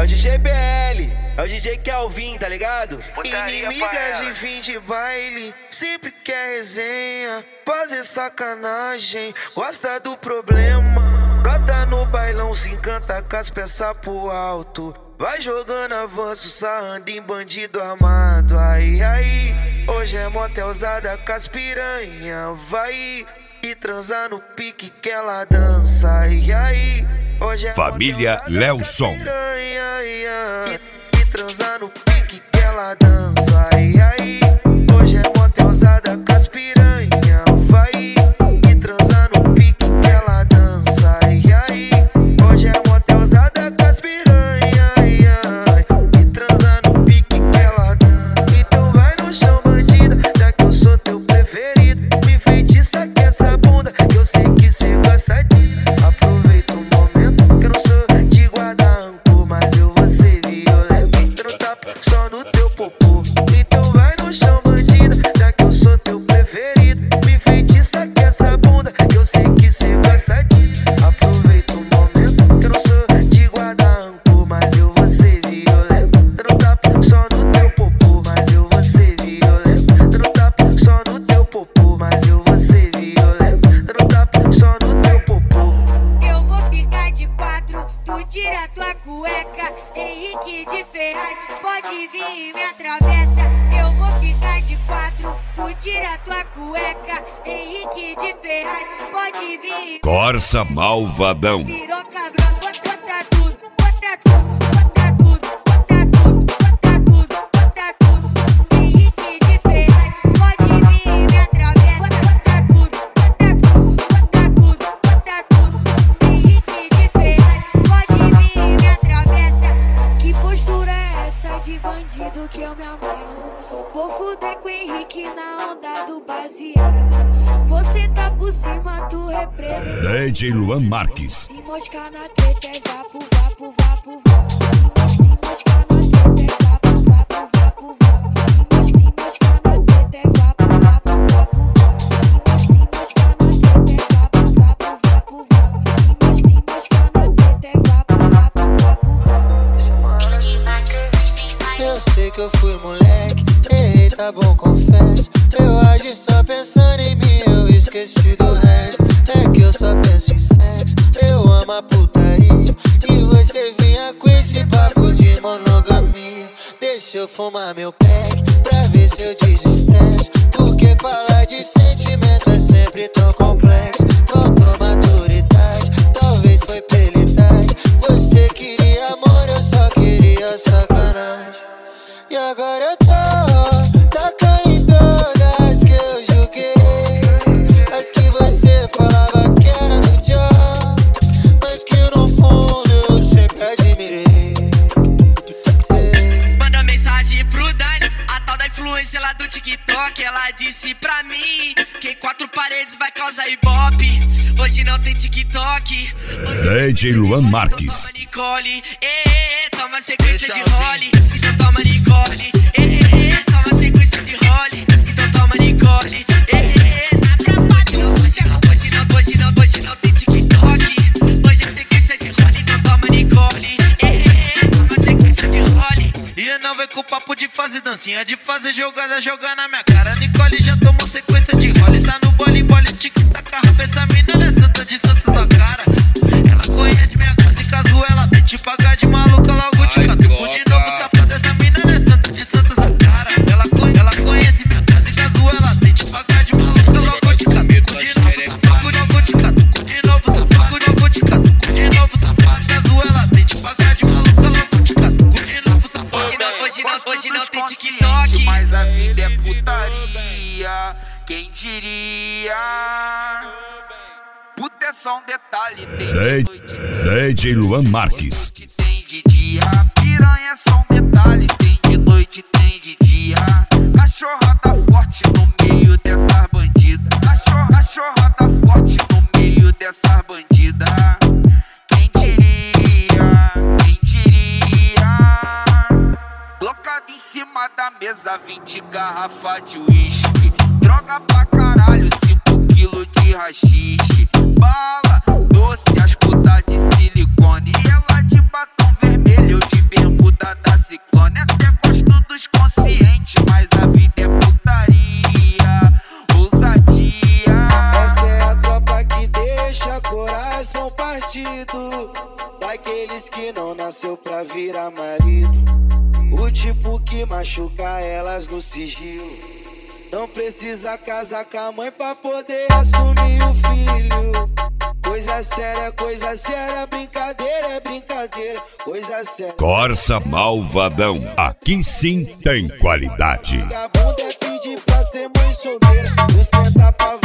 o DJ BL, é o DJ Kelvin, tá ligado? Inimigas de fim de baile, sempre quer resenha, fazer sacanagem, gosta do problema. Brota no bailão, se encanta com as peças pro alto, vai jogando avanço, sarrando em bandido armado. Aí, hoje é motelzada com as piranha, vai e transar no pique que ela dança. Aí, hoje é Família Lelson. E transar no pique que ela dança. Aí, hoje é motelzada com as piranha, vai e transar no pique que ela dança. Aí, hoje é motelzada com as piranha, e transar no pique que ela dança. Então vai no chão, bandida, já que eu sou teu preferido. Me feitiça que essa bunda, que eu sei que cê gosta disso. Aproveita o momento, que eu não sou de guardar rancor, mas eu vou ser violento, dando tapa só no teu popô. Então vai no chão, bandida, já que eu sou teu preferido. Me feitiça que essa bunda, que eu sei que cê gosta disso. Aproveita o momento, que eu não sou de guardar rancor, mas eu vou ser violento, dando tapa só no teu popô, mas eu vou ser violento, dando tapa só no teu popô, mas eu vou ser violento, dando tapa só no teu popô. Eu vou ficar de quatro, tu tira tua cueca. Henrique de Ferraz, pode vir e me atravessa. Eu vou ficar de quatro, tu tira tua cueca. Henrique de Ferraz, pode vir. Corsa Malvadão. Piroca grossa, bota tudo, bota tudo, bota tudo, bota tudo, bota tudo, bota tudo. Henrique de Ferraz, pode vir e me atravessa. Bota tudo, bota tudo, bota tudo, bota tudo. Henrique de Ferraz, pode vir e me atravessa. Que postura é essa de bandido que eu me amarro? Vou fuder com o Henrique na onda do baseado. Você tá por cima, tu representa. DJ Luan Marques. Se moscar na treta é vapo, vapo, vapo, vapo. Se moscar na treta é vapo, vapo, vapo, vapo. Se moscar na treta é vapo, vapo, vapo, vapo. Se moscar na treta é vapo, vapo, vapo, vapo. Se moscar na treta é vapo, vapo, vapo, vapo. Eu sei que eu fui moleque, errei, tá bom, confesso. Eu agi só pensando em mim, eu esqueci do resto. É que eu só penso em sexo, eu amo a putaria. E você vinha com esse papo de monogamia. Deixa eu fumar meu pack, pra ver se eu desestresso. Porque falar de sentimento é sempre tão complexo. Faltou maturidade, talvez foi pela idade. Você queria amor, eu só queria sacanagem. E agora eu tô tacando em todas que eu julguei. As que você falava que era do John, mas que no fundo eu sempre admirei. Manda mensagem pro Dani, a tal da influência lá do TikTok. Ela disse pra mim que 4 paredes vai causar ibope. Hoje não tem TikTok. DJ Luan Marques. Toma Nicole, toma sequência de role. Então toma Nicole, toma sequência de role. Então toma Nicole, na trapagem. Hoje não tem TikTok. Hoje é sequência de role. Então toma Nicole, toma sequência de role. E não vem com o papo de fazer dancinha, de fazer jogada, jogar na minha cara. Nicole já tomou sequência de role. Tá no bole, tic-tac, essa mina não é santa de santa sua cara. Ela conhece minha casa e caso ela tem te pagar de maluca, logo te catuco de novo, safada. Essa mina não é santa de santa sua cara. Ela conhece minha casa e caso ela tem te pagar de maluca, logo te catuco de novo, safada. Logo te catuco de novo, safada. Logo te catuco de novo, safada. Caso ela tem te pagar de maluca, logo te catuco de novo, safada. Hoje não tem TikTok. Mas a vida é putaria, quem diria? Puta é só um detalhe, tem de noite, DJ Luan Marques. tem de dia. Piranha é só um detalhe, tem de noite, tem de dia. Cachorrada forte no meio dessas bandidas. Cachorrada forte no meio dessas bandidas. Quem diria? Quem diria? Colocado em cima da mesa 20 garrafa de uísque. Droga pra caralho, 5 quilos de haxixe. Bala, doce, as putas de silicone. E ela de batom vermelho, eu de bermuda da Ciclone. Até gosto dos conscientes, mas a vida é putaria, ousadia. Essa é a tropa que deixa coração partido, daqueles que não nasceu pra virar marido. O tipo que machuca elas no sigilo. Não precisa casar com a mãe pra poder assumir o filho. Coisa séria, brincadeira é brincadeira, coisa séria. Corsa Malvadão, aqui sim tem qualidade. Vagabunda é pedir pra ser mãe solteira, tu senta pra